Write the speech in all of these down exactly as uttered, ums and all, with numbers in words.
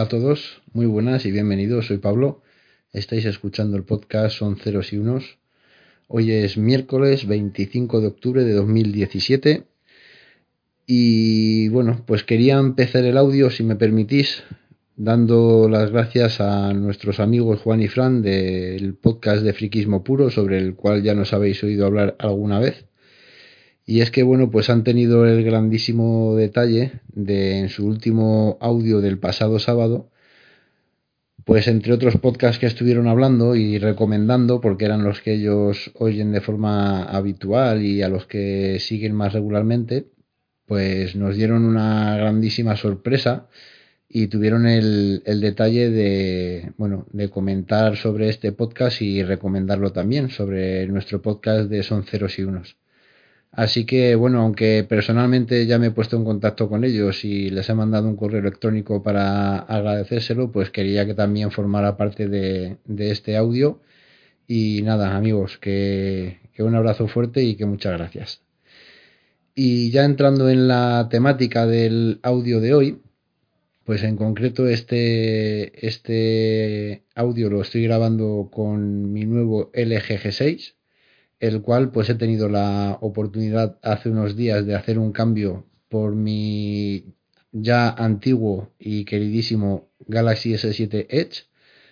a todos, muy buenas y bienvenidos, soy Pablo, estáis escuchando el podcast Son Ceros y Unos. Hoy es miércoles veinticinco de octubre de dos mil diecisiete y bueno, pues quería empezar el audio, si me permitís, dando las gracias a nuestros amigos Juan y Fran del podcast de Friquismo Puro, sobre el cual ya nos habéis oído hablar alguna vez. Y es que, bueno, pues han tenido el grandísimo detalle de, en su último audio del pasado sábado, pues entre otros podcasts que estuvieron hablando y recomendando, porque eran los que ellos oyen de forma habitual y a los que siguen más regularmente, pues nos dieron una grandísima sorpresa y tuvieron el, el detalle de, bueno, de comentar sobre este podcast y recomendarlo también, sobre nuestro podcast de Son Ceros y Unos. Así que, bueno, aunque personalmente ya me he puesto en contacto con ellos y les he mandado un correo electrónico para agradecérselo, pues quería que también formara parte de, de este audio. Y nada, amigos, que, que un abrazo fuerte y que muchas gracias. Y ya entrando en la temática del audio de hoy, pues en concreto este, este audio lo estoy grabando con mi nuevo L G G seis, el cual pues he tenido la oportunidad hace unos días de hacer un cambio por mi ya antiguo y queridísimo Galaxy S siete Edge.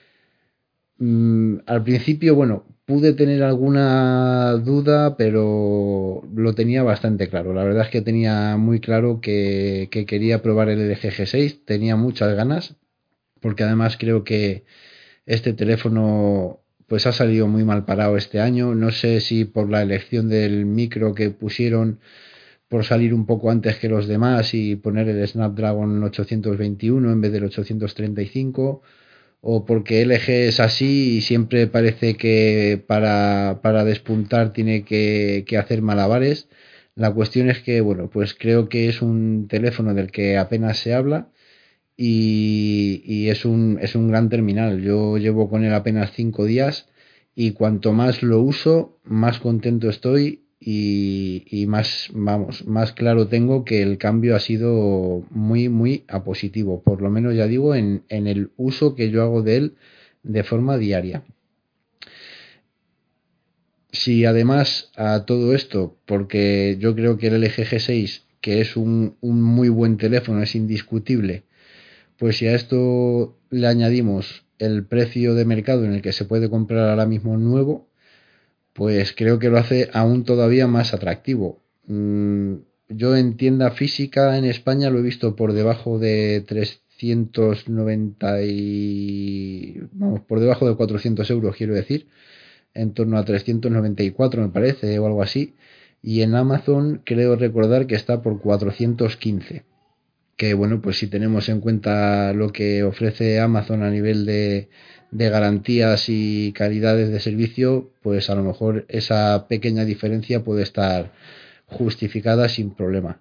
Mm, al principio, bueno, pude tener alguna duda, pero lo tenía bastante claro. La verdad es que tenía muy claro que, que quería probar el L G G seis, tenía muchas ganas, porque además creo que este teléfono pues ha salido muy mal parado este año. No sé si por la elección del micro que pusieron, por salir un poco antes que los demás y poner el Snapdragon ochocientos veintiuno en vez del ochocientos treinta y cinco, o porque L G es así y siempre parece que para, para despuntar tiene que, que hacer malabares. La cuestión es que, bueno, pues creo que es un teléfono del que apenas se habla y, y es un, es un gran terminal. Yo llevo con él apenas cinco días y cuanto más lo uso, más contento estoy y, y más, vamos, más claro tengo que el cambio ha sido muy, muy a positivo. Por lo menos ya digo, en, en el uso que yo hago de él de forma diaria. Si además a todo esto, porque yo creo que el L G G seis, que es un, un muy buen teléfono, es indiscutible, pues si a esto le añadimos el precio de mercado en el que se puede comprar ahora mismo nuevo, pues creo que lo hace aún todavía más atractivo. Mm, yo en tienda física en España lo he visto por debajo de trescientos noventa y... vamos, por debajo de cuatrocientos euros, quiero decir, en torno a trescientos noventa y cuatro me parece, o algo así. Y en Amazon creo recordar que está por cuatrocientos quince. Que bueno, pues si tenemos en cuenta lo que ofrece Amazon a nivel de, de garantías y calidades de servicio, pues a lo mejor esa pequeña diferencia puede estar justificada sin problema.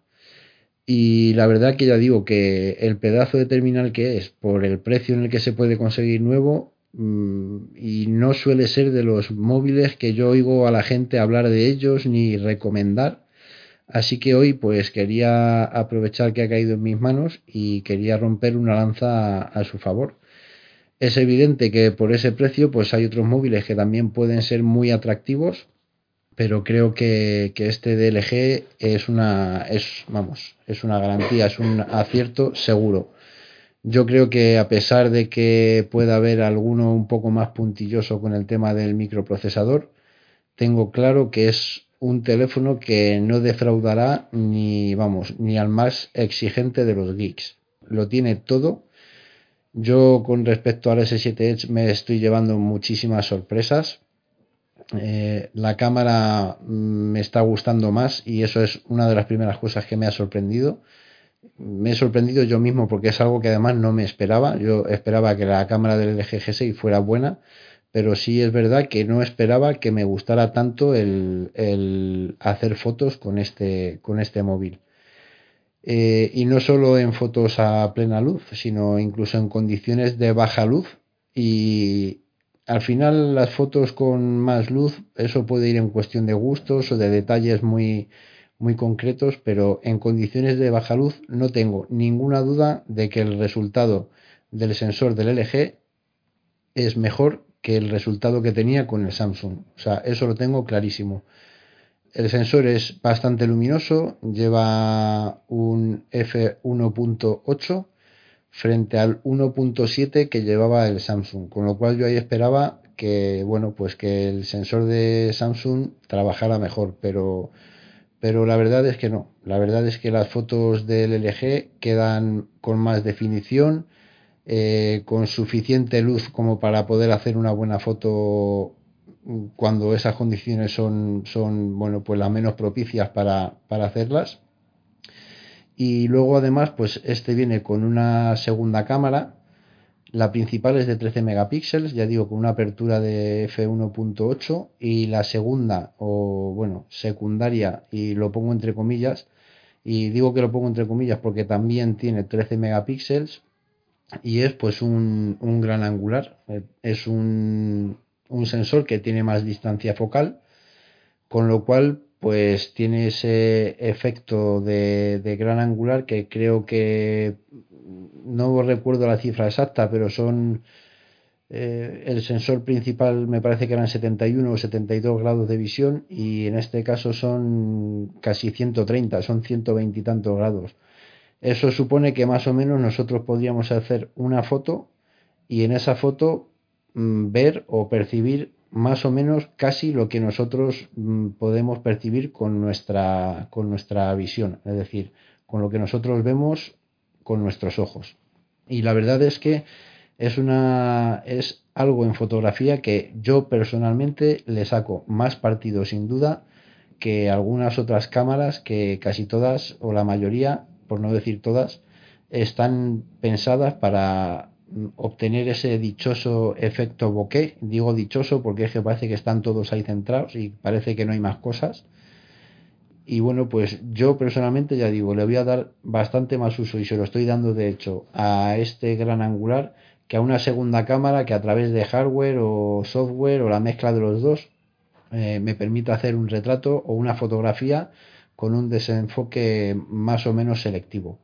Y la verdad que ya digo que el pedazo de terminal que es, por el precio en el que se puede conseguir nuevo, mmm, y no suele ser de los móviles que yo oigo a la gente hablar de ellos ni recomendar. Así que hoy pues quería aprovechar que ha caído en mis manos y quería romper una lanza a, a su favor. Es evidente que por ese precio pues hay otros móviles que también pueden ser muy atractivos, pero creo que, que este D L G es una es vamos, es una garantía, es un acierto seguro. Yo creo que a pesar de que pueda haber alguno un poco más puntilloso con el tema del microprocesador, tengo claro que es un teléfono que no defraudará ni, vamos, ni al más exigente de los geeks. Lo tiene todo. Yo con respecto al S siete Edge me estoy llevando muchísimas sorpresas. Eh, la cámara me está gustando más y eso es una de las primeras cosas que me ha sorprendido. Me he sorprendido yo mismo porque es algo que además no me esperaba. Yo esperaba que la cámara del L G G seis fuera buena, pero sí es verdad que no esperaba que me gustara tanto el, el hacer fotos con este, con este móvil. Eh, y no solo en fotos a plena luz, sino incluso en condiciones de baja luz. Y al final las fotos con más luz, eso puede ir en cuestión de gustos o de detalles muy, muy concretos, pero en condiciones de baja luz no tengo ninguna duda de que el resultado del sensor del L G es mejor que el resultado que tenía con el Samsung. O sea, eso lo tengo clarísimo. El sensor es bastante luminoso, lleva un f uno punto ocho frente al uno punto siete que llevaba el Samsung, con lo cual yo ahí esperaba que, bueno, pues que el sensor de Samsung trabajara mejor, pero pero la verdad es que no. La verdad es que las fotos del L G quedan con más definición, eh, con suficiente luz como para poder hacer una buena foto cuando esas condiciones son, son bueno, pues las menos propicias para, para hacerlas. Y luego además, pues este viene con una segunda cámara. La principal es de trece megapíxeles, ya digo, con una apertura de f uno punto ocho, y la segunda, o bueno, secundaria, y lo pongo entre comillas, y digo que lo pongo entre comillas porque también tiene trece megapíxeles y es pues un, un gran angular. Es un, un sensor que tiene más distancia focal, con lo cual pues tiene ese efecto de, de gran angular que creo que no recuerdo la cifra exacta, pero son eh, el sensor principal me parece que eran setenta y uno o setenta y dos grados de visión, y en este caso son casi ciento treinta, son ciento veinte y tantos grados. Eso supone que más o menos nosotros podríamos hacer una foto y en esa foto mmm, ver o percibir más o menos casi lo que nosotros mmm, podemos percibir con nuestra, con nuestra visión, es decir, con lo que nosotros vemos con nuestros ojos. Y la verdad es que es una es algo en fotografía que yo personalmente le saco más partido sin duda que algunas otras cámaras que casi todas o la mayoría, por no decir todas, están pensadas para obtener ese dichoso efecto bokeh. Digo dichoso porque es que parece que están todos ahí centrados y parece que no hay más cosas. Y bueno, pues yo personalmente ya digo, le voy a dar bastante más uso, y se lo estoy dando de hecho a este gran angular, que a una segunda cámara que a través de hardware o software o la mezcla de los dos eh, me permite hacer un retrato o una fotografía con un desenfoque más o menos selectivo.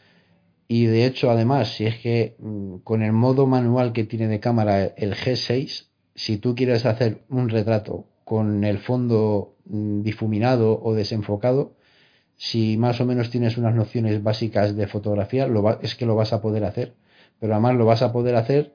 Y de hecho, además, si es que mmm, con el modo manual que tiene de cámara el G seis, si tú quieres hacer un retrato con el fondo mmm, difuminado o desenfocado, si más o menos tienes unas nociones básicas de fotografía, lo va, es que lo vas a poder hacer. Pero además lo vas a poder hacer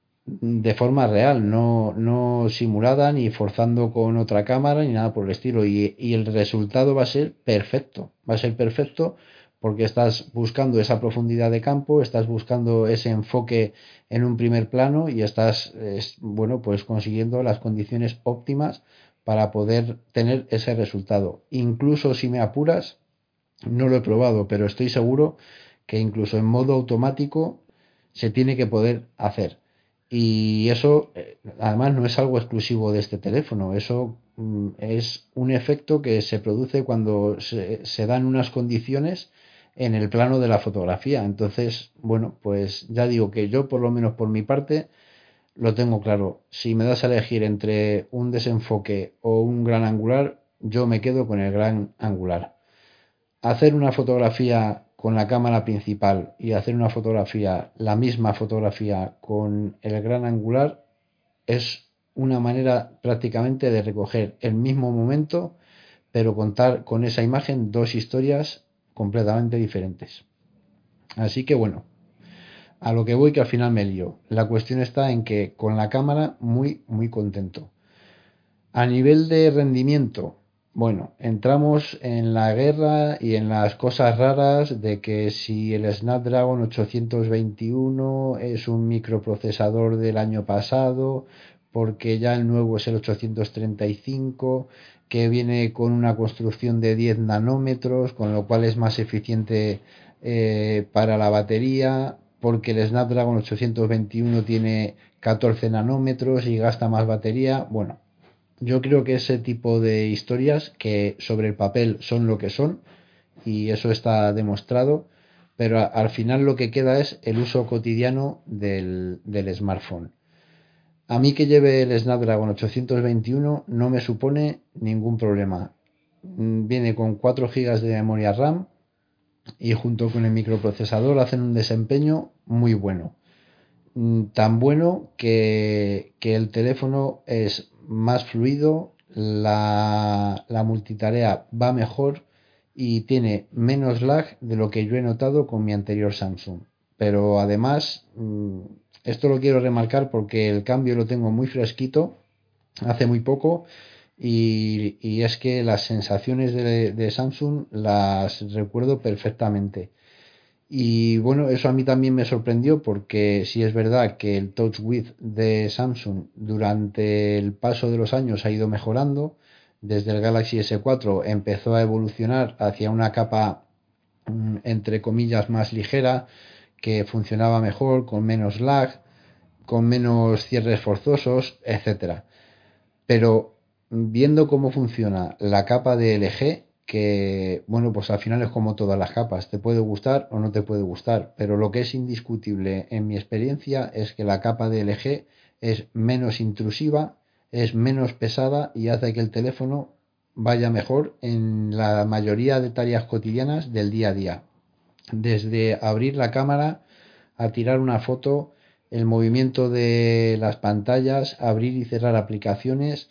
de forma real, no, no simulada ni forzando con otra cámara ni nada por el estilo. Y, y el resultado va a ser perfecto, va a ser perfecto porque estás buscando esa profundidad de campo, estás buscando ese enfoque en un primer plano y estás, es, bueno, pues consiguiendo las condiciones óptimas para poder tener ese resultado. Incluso si me apuras, no lo he probado, pero estoy seguro que incluso en modo automático se tiene que poder hacer. Y eso, eh, además, no es algo exclusivo de este teléfono. Eso mm, es un efecto que se produce cuando se, se dan unas condiciones en el plano de la fotografía. Entonces, bueno, pues ya digo que yo, por lo menos por mi parte, lo tengo claro. Si me das a elegir entre un desenfoque o un gran angular, yo me quedo con el gran angular. Hacer una fotografía con la cámara principal y hacer una fotografía, la misma fotografía con el gran angular, es una manera prácticamente de recoger el mismo momento, pero contar con esa imagen dos historias completamente diferentes. Así que bueno, a lo que voy, que al final me lío. La cuestión está en que con la cámara muy, muy contento. A nivel de rendimiento, bueno, entramos en la guerra y en las cosas raras de que si el Snapdragon ochocientos veintiuno es un microprocesador del año pasado, porque ya el nuevo es el ochocientos treinta y cinco, que viene con una construcción de diez nanómetros, con lo cual es más eficiente eh, para la batería, porque el Snapdragon ochocientos veintiuno tiene catorce nanómetros y gasta más batería. Bueno, yo creo que ese tipo de historias, que sobre el papel son lo que son, y eso está demostrado, pero a, al final lo que queda es el uso cotidiano del, del smartphone. A mí que lleve el Snapdragon ochocientos veintiuno no me supone ningún problema. Viene con cuatro gigas de memoria RAM y junto con el microprocesador hacen un desempeño muy bueno. tan bueno que, que el teléfono es más fluido, la, la multitarea va mejor y tiene menos lag de lo que yo he notado con mi anterior Samsung. Pero además, esto lo quiero remarcar porque el cambio lo tengo muy fresquito, hace muy poco, y, y es que las sensaciones de, de Samsung las recuerdo perfectamente. Y bueno, eso a mí también me sorprendió porque sí es verdad que el Touch Width de Samsung durante el paso de los años ha ido mejorando. Desde el Galaxy ese cuatro empezó a evolucionar hacia una capa entre comillas más ligera, que funcionaba mejor, con menos lag, con menos cierres forzosos, etcétera. Pero viendo cómo funciona la capa de L G, que bueno, pues al final es como todas las capas, te puede gustar o no te puede gustar, pero lo que es indiscutible en mi experiencia es que la capa de L G es menos intrusiva, es menos pesada y hace que el teléfono vaya mejor en la mayoría de tareas cotidianas del día a día. Desde abrir la cámara a tirar una foto, el movimiento de las pantallas, abrir y cerrar aplicaciones.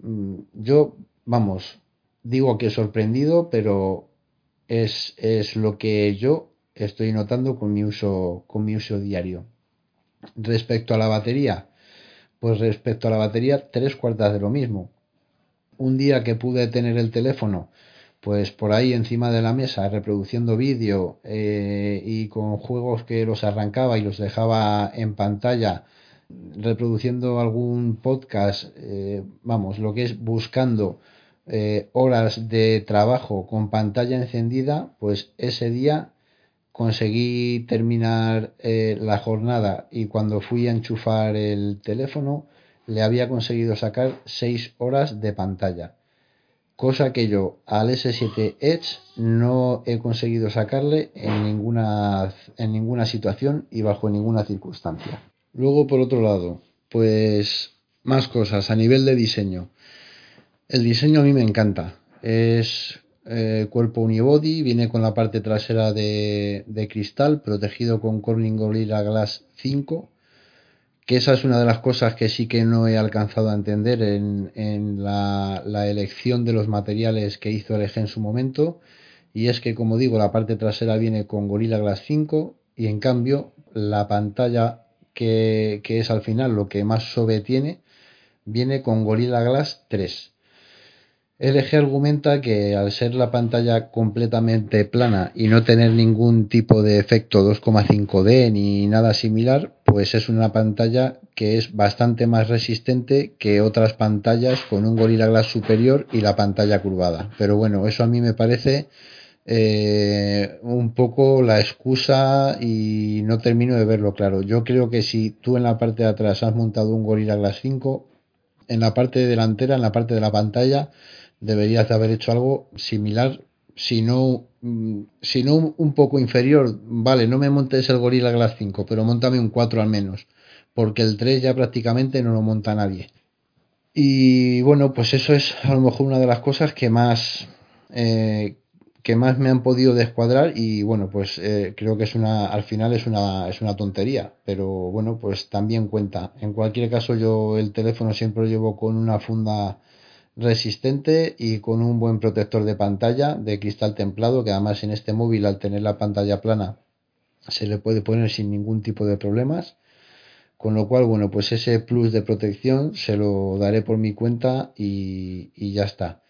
Yo, vamos, digo que sorprendido, pero es, es lo que yo estoy notando con mi uso, con mi uso diario. Respecto a la batería, pues respecto a la batería, tres cuartas de lo mismo. Un día que pude tener el teléfono pues por ahí encima de la mesa reproduciendo vídeo eh, y con juegos que los arrancaba y los dejaba en pantalla, reproduciendo algún podcast, eh, vamos, lo que es buscando eh, horas de trabajo con pantalla encendida, pues ese día conseguí terminar eh, la jornada y cuando fui a enchufar el teléfono le había conseguido sacar seis horas de pantalla, cosa que yo al ese siete Edge no he conseguido sacarle en ninguna, en ninguna situación y bajo ninguna circunstancia. Luego, por otro lado, pues más cosas a nivel de diseño. El diseño a mí me encanta. Es eh, cuerpo unibody, viene con la parte trasera de, de cristal, protegido con Corning Gorilla Glass cinco, que esa es una de las cosas que sí que no he alcanzado a entender en, en la, la elección de los materiales que hizo L G en su momento, y es que, como digo, la parte trasera viene con Gorilla Glass cinco y en cambio la pantalla que, que es al final lo que más S O B E tiene, viene con Gorilla Glass tres. L G argumenta que al ser la pantalla completamente plana y no tener ningún tipo de efecto dos coma cinco D ni nada similar, pues es una pantalla que es bastante más resistente que otras pantallas con un Gorilla Glass superior y la pantalla curvada. Pero bueno, eso a mí me parece eh, un poco la excusa y no termino de verlo claro. Yo creo que si tú en la parte de atrás has montado un Gorilla Glass cinco, en la parte delantera, en la parte de la pantalla, deberías de haber hecho algo similar, si no, si no un poco inferior. Vale, no me montes el Gorilla Glass cinco, pero montame un cuatro al menos, porque el tres ya prácticamente no lo monta nadie. Y bueno, pues eso es a lo mejor una de las cosas que más eh, que más me han podido descuadrar y bueno, pues eh, creo que es una, al final es una, es una tontería, pero bueno, pues también cuenta. En cualquier caso, yo el teléfono siempre lo llevo con una funda resistente y con un buen protector de pantalla de cristal templado, que además en este móvil, al tener la pantalla plana, se le puede poner sin ningún tipo de problemas. Con lo cual, bueno, pues ese plus de protección se lo daré por mi cuenta y, y ya está.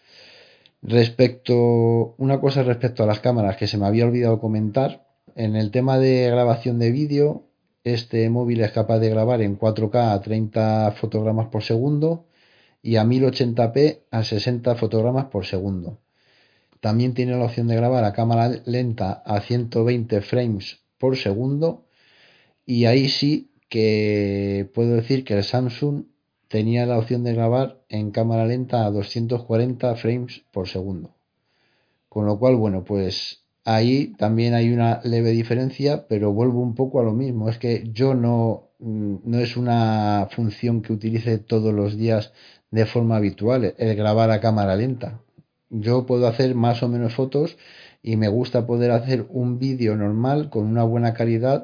Respecto, una cosa respecto a las cámaras que se me había olvidado comentar, en el tema de grabación de vídeo, este móvil es capaz de grabar en cuatro K a treinta fotogramas por segundo y a mil ochenta p a sesenta fotogramas por segundo. También tiene la opción de grabar a cámara lenta a ciento veinte frames por segundo y ahí sí que puedo decir que el Samsung tenía la opción de grabar en cámara lenta a doscientos cuarenta frames por segundo. Con lo cual, bueno, pues ahí también hay una leve diferencia, pero vuelvo un poco a lo mismo. Es que yo no, no es una función que utilice todos los días de forma habitual, el grabar a cámara lenta. Yo puedo hacer más o menos fotos y me gusta poder hacer un vídeo normal con una buena calidad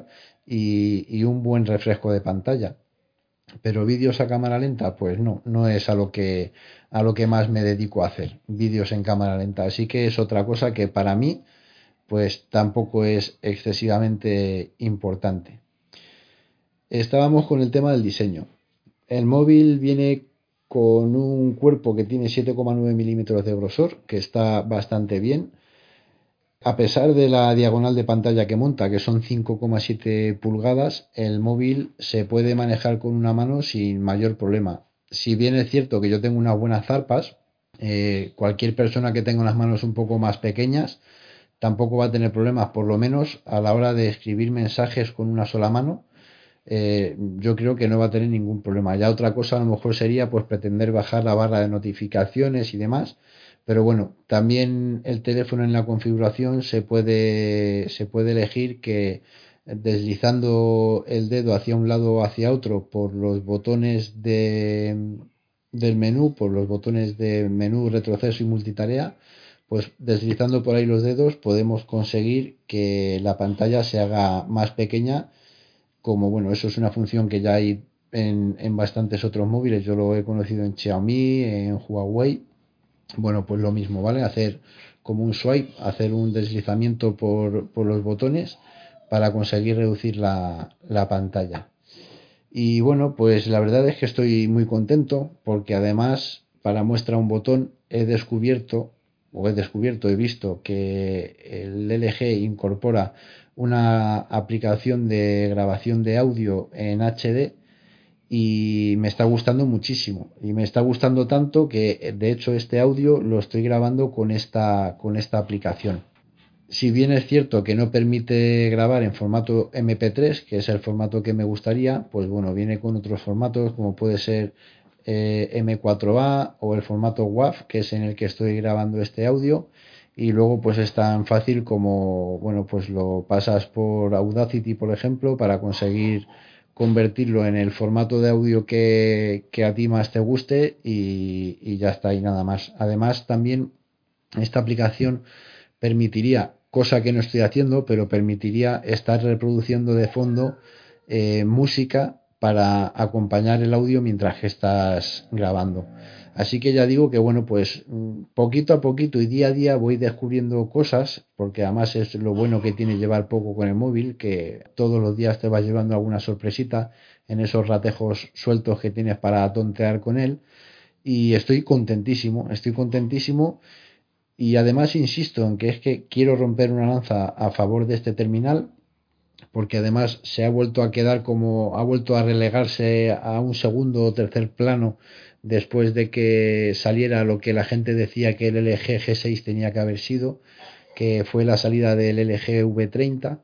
y, y un buen refresco de pantalla. Pero vídeos a cámara lenta, pues no, no es a lo que a lo que más me dedico a hacer, vídeos en cámara lenta. Así que es otra cosa que para mí, pues tampoco es excesivamente importante. Estábamos con el tema del diseño. El móvil viene con un cuerpo que tiene siete coma nueve milímetros de grosor, que está bastante bien. A pesar de la diagonal de pantalla que monta, que son cinco coma siete pulgadas, el móvil se puede manejar con una mano sin mayor problema. Si bien es cierto que yo tengo unas buenas zarpas, eh, cualquier persona que tenga unas manos un poco más pequeñas tampoco va a tener problemas, por lo menos a la hora de escribir mensajes con una sola mano. Eh, yo creo que no va a tener ningún problema. Ya otra cosa a lo mejor sería pues pretender bajar la barra de notificaciones y demás, pero bueno, también el teléfono en la configuración se puede, se puede elegir que deslizando el dedo hacia un lado o hacia otro por los botones de, del menú, por los botones de menú, retroceso y multitarea, pues deslizando por ahí los dedos podemos conseguir que la pantalla se haga más pequeña. Como bueno, eso es una función que ya hay en, en bastantes otros móviles. Yo lo he conocido en Xiaomi, en Huawei. Bueno, pues lo mismo, ¿vale? Hacer como un swipe, hacer un deslizamiento por, por los botones para conseguir reducir la, la pantalla. Y bueno, pues la verdad es que estoy muy contento porque además, para muestra un botón, he descubierto, o he descubierto, he visto que el L G incorpora una aplicación de grabación de audio en H D y me está gustando muchísimo. Y me está gustando tanto que de hecho este audio lo estoy grabando con esta, con esta aplicación. Si bien es cierto que no permite grabar en formato eme pe tres, que es el formato que me gustaría, pues bueno, viene con otros formatos como puede ser eh, eme cuatro a o el formato WAV, que es en el que estoy grabando este audio. Y luego pues es tan fácil como, bueno, pues lo pasas por Audacity, por ejemplo, para conseguir convertirlo en el formato de audio que, que a ti más te guste y, y ya está, y nada más. Además, también esta aplicación permitiría, cosa que no estoy haciendo, pero permitiría estar reproduciendo de fondo eh, música para acompañar el audio mientras que estás grabando. Así que ya digo que bueno, pues poquito a poquito y día a día voy descubriendo cosas, porque además es lo bueno que tiene llevar poco con el móvil, que todos los días te vas llevando alguna sorpresita en esos ratejos sueltos que tienes para tontear con él. Y estoy contentísimo, estoy contentísimo. Y además insisto en que es que quiero romper una lanza a favor de este terminal, porque además se ha vuelto a quedar como, ha vuelto a relegarse a un segundo o tercer plano después de que saliera lo que la gente decía que el L G G seis tenía que haber sido, que fue la salida del L G V treinta.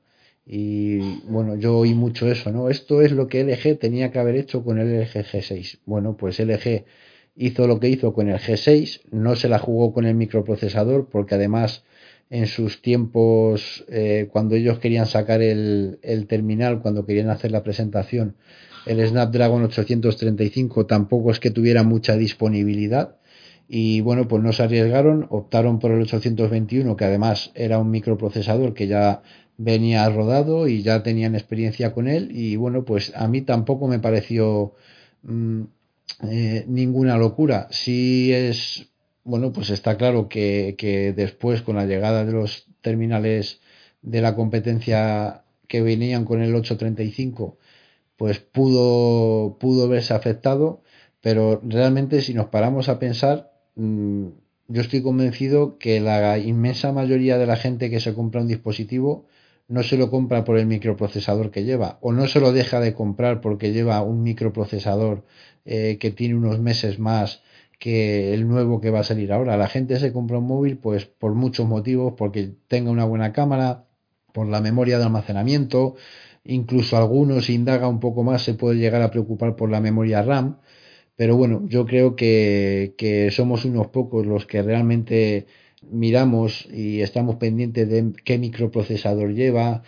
Y bueno, yo oí mucho eso, ¿no? Esto es lo que L G tenía que haber hecho con el L G G seis. Bueno, pues L G hizo lo que hizo con el G seis, no se la jugó con el microprocesador, porque además en sus tiempos, eh, cuando ellos querían sacar el, el terminal, cuando querían hacer la presentación, el Snapdragon ochocientos treinta y cinco tampoco es que tuviera mucha disponibilidad. Y bueno, pues no se arriesgaron, optaron por el ochocientos veintiuno, que además era un microprocesador que ya venía rodado y ya tenían experiencia con él. Y bueno, pues a mí tampoco me pareció mmm, eh, ninguna locura. Sí es, bueno, pues está claro que, que después con la llegada de los terminales de la competencia que venían con el ochocientos treinta y cinco, pues pudo, pudo verse afectado, pero realmente si nos paramos a pensar, mmm, yo estoy convencido que la inmensa mayoría de la gente que se compra un dispositivo no se lo compra por el microprocesador que lleva, o no se lo deja de comprar porque lleva un microprocesador eh, que tiene unos meses más que el nuevo que va a salir ahora. La gente se compra un móvil pues por muchos motivos, porque tenga una buena cámara, por la memoria de almacenamiento, incluso algunos, si indaga un poco más, se puede llegar a preocupar por la memoria RAM. Pero bueno, yo creo que, que somos unos pocos los que realmente miramos y estamos pendientes de qué microprocesador lleva,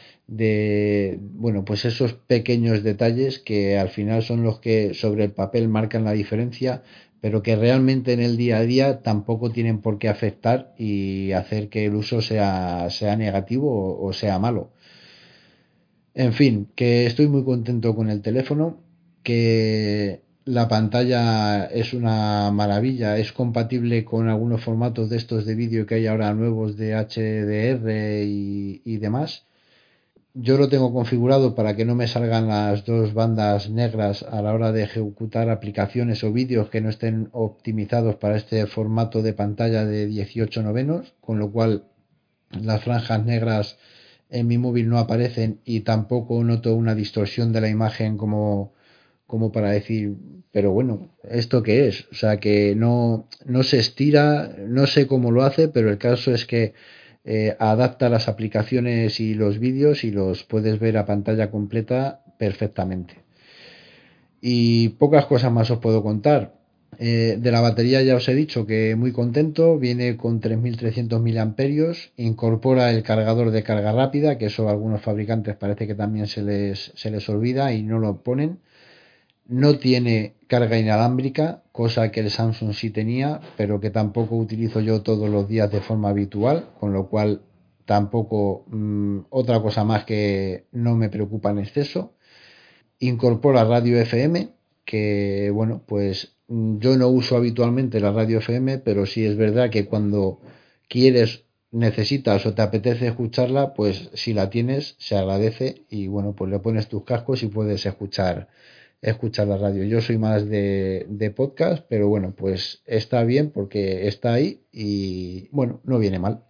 de, bueno, pues esos pequeños detalles que al final son los que sobre el papel marcan la diferencia, pero que realmente en el día a día tampoco tienen por qué afectar y hacer que el uso sea, sea negativo o, o sea malo. En fin, que estoy muy contento con el teléfono, que la pantalla es una maravilla, es compatible con algunos formatos de estos de vídeo que hay ahora nuevos de H D R y, y demás. Yo lo tengo configurado para que no me salgan las dos bandas negras a la hora de ejecutar aplicaciones o vídeos que no estén optimizados para este formato de pantalla de dieciocho novenos, con lo cual las franjas negras en mi móvil no aparecen y tampoco noto una distorsión de la imagen como, como para decir, pero bueno, ¿esto qué es? O sea, que no, no se estira, no sé cómo lo hace, pero el caso es que eh, adapta las aplicaciones y los vídeos y los puedes ver a pantalla completa perfectamente. Y pocas cosas más os puedo contar. Eh, de la batería ya os he dicho que muy contento, viene con tres mil trescientos miliamperios, incorpora el cargador de carga rápida, que eso a algunos fabricantes parece que también se les, se les olvida y no lo ponen. No tiene carga inalámbrica, cosa que el Samsung sí tenía, pero que tampoco utilizo yo todos los días de forma habitual, con lo cual tampoco mmm, otra cosa más que no me preocupa en exceso. Incorpora radio F M, que bueno, pues yo no uso habitualmente la radio F M, pero sí es verdad que cuando quieres, necesitas o te apetece escucharla, pues si la tienes, se agradece y bueno, pues le pones tus cascos y puedes escuchar escuchar la radio. Yo soy más de, de podcast, pero bueno, pues está bien porque está ahí y bueno, no viene mal.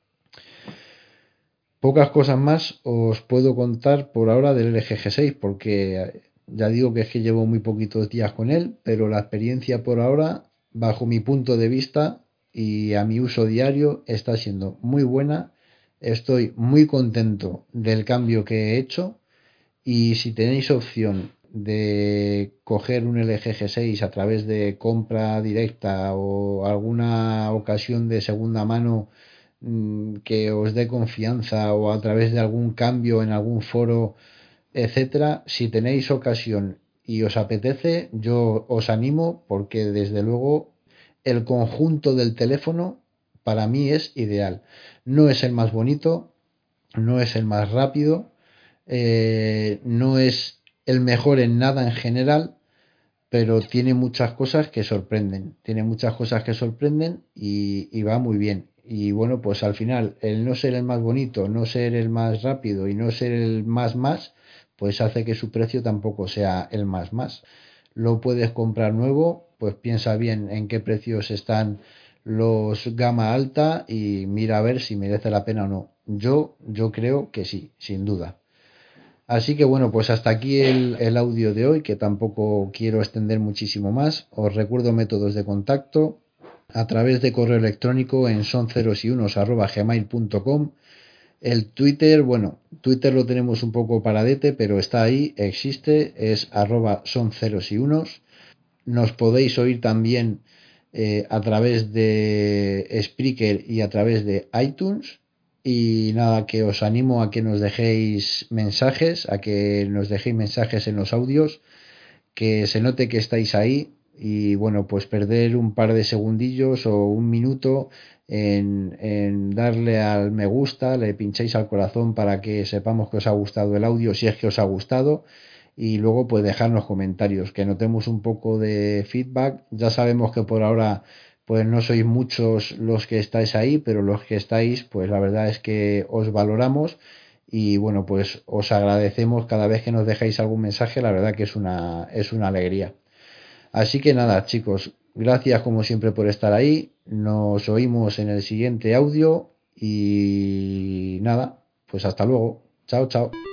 Pocas cosas más os puedo contar por ahora del L G G seis, porque ya digo que es que llevo muy poquitos días con él, pero la experiencia por ahora, bajo mi punto de vista y a mi uso diario, está siendo muy buena. Estoy muy contento del cambio que he hecho y si tenéis opción de coger un L G G seis a través de compra directa o alguna ocasión de segunda mano que os dé confianza o a través de algún cambio en algún foro, etcétera, si tenéis ocasión y os apetece, yo os animo porque desde luego el conjunto del teléfono para mí es ideal. No es el más bonito, no es el más rápido, eh, no es el mejor en nada en general, pero tiene muchas cosas que sorprenden, tiene muchas cosas que sorprenden y, y va muy bien. Y bueno, pues al final, el no ser el más bonito, no ser el más rápido y no ser el más más, pues hace que su precio tampoco sea el más más. Lo puedes comprar nuevo, pues piensa bien en qué precios están los gama alta y mira a ver si merece la pena o no. Yo, yo creo que sí, sin duda. Así que bueno, pues hasta aquí el, el audio de hoy, que tampoco quiero extender muchísimo más. Os recuerdo métodos de contacto a través de correo electrónico en son ceros y unos arroba gmail punto com. El Twitter, bueno, Twitter lo tenemos un poco paradete, pero está ahí, existe, es arroba son ceros y unos. Nos podéis oír también eh, a través de Spreaker y a través de iTunes. Y nada, que os animo a que nos dejéis mensajes, a que nos dejéis mensajes en los audios, que se note que estáis ahí y bueno, pues perder un par de segundillos o un minuto en, en darle al me gusta, le pinchéis al corazón para que sepamos que os ha gustado el audio, si es que os ha gustado, y luego pues dejarnos comentarios, que notemos un poco de feedback. Ya sabemos que por ahora pues no sois muchos los que estáis ahí, pero los que estáis, pues la verdad es que os valoramos y bueno, pues os agradecemos cada vez que nos dejáis algún mensaje, la verdad que es una, es una alegría. Así que nada, chicos, gracias como siempre por estar ahí, nos oímos en el siguiente audio y nada, pues hasta luego, chao, chao.